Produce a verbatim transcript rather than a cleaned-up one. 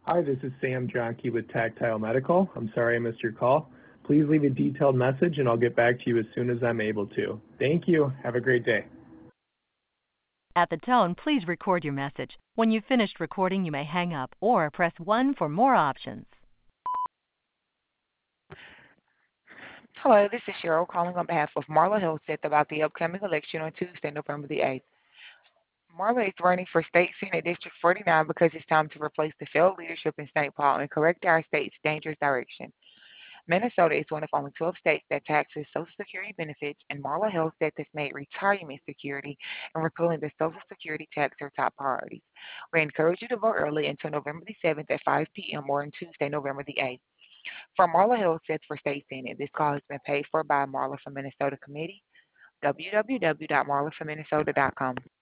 Hi, this is Sam Jonkey with Tactile Medical. I'm sorry I missed your call. Please leave a detailed message and I'll get back to you as soon as I'm able to. Thank you. Have a great day. At the tone, please record your message. When you've finished recording, you may hang up or press one for more options. Hello, this is Cheryl calling on behalf of Marla Helseth about the upcoming election on Tuesday, November the eighth. Marla is running for state Senate District forty-nine because it's time to replace the failed leadership in Saint Paul and correct our state's dangerous direction. Minnesota is one of only twelve states that taxes Social Security benefits, and Marla Helseth has made retirement security and repealing the Social Security tax her top priorities. We encourage you to vote early until November the seventh at five p.m. or on Tuesday, November the eighth. From Marla Helseth for State Senate, this call has been paid for by Marla for Minnesota Committee, w w w dot marla for minnesota dot com.